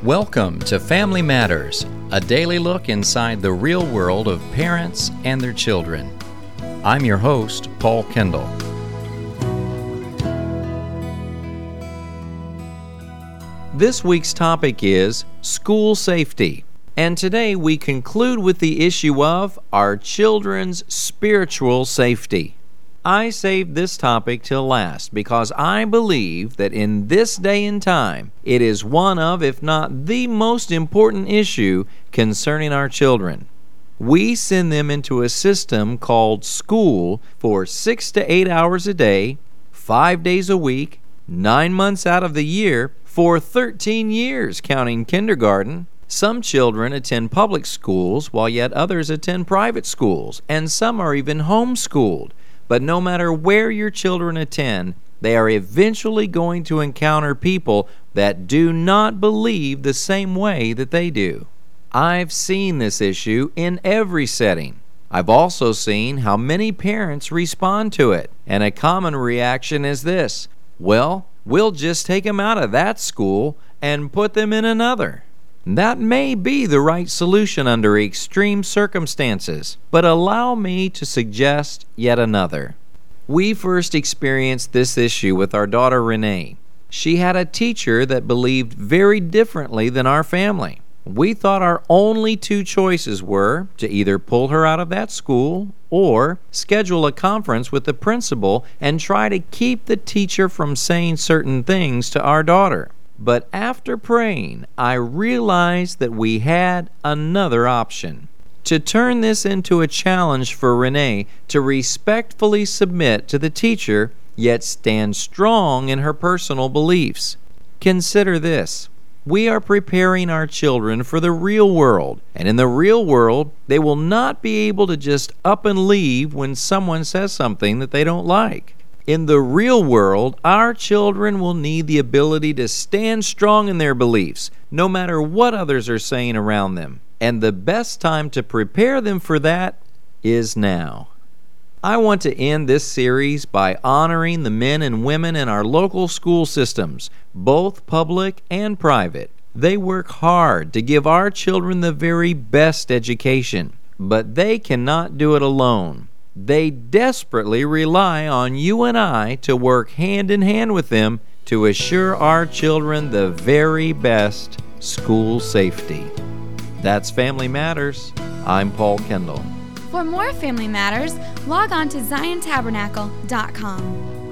Welcome to Family Matters, a daily look inside the real world of parents and their children. I'm your host, Paul Kendall. This week's topic is school safety, and today we conclude with the issue of our children's spiritual safety. I saved this topic till last because I believe that in this day and time, it is one of, if not the most important issue concerning our children. We send them into a system called school for 6 to 8 hours a day, 5 days a week, 9 months out of the year, for 13 years, counting kindergarten. Some children attend public schools, while yet others attend private schools, and some are even homeschooled. But no matter where your children attend, they are eventually going to encounter people that do not believe the same way that they do. I've seen this issue in every setting. I've also seen how many parents respond to it, and a common reaction is this: well, we'll just take them out of that school and put them in another. That may be the right solution under extreme circumstances, but allow me to suggest yet another. We first experienced this issue with our daughter Renee. She had a teacher that believed very differently than our family. We thought our only two choices were to either pull her out of that school or schedule a conference with the principal and try to keep the teacher from saying certain things to our daughter. But after praying, I realized that we had another option: to turn this into a challenge for Renee to respectfully submit to the teacher, yet stand strong in her personal beliefs. Consider this: we are preparing our children for the real world, and in the real world, they will not be able to just up and leave when someone says something that they don't like. In the real world, our children will need the ability to stand strong in their beliefs, no matter what others are saying around them. And the best time to prepare them for that is now. I want to end this series by honoring the men and women in our local school systems, both public and private. They work hard to give our children the very best education, but they cannot do it alone. They desperately rely on you and I to work hand in hand with them to assure our children the very best school safety. That's Family Matters. I'm Paul Kendall. For more Family Matters, log on to ZionTabernacle.com.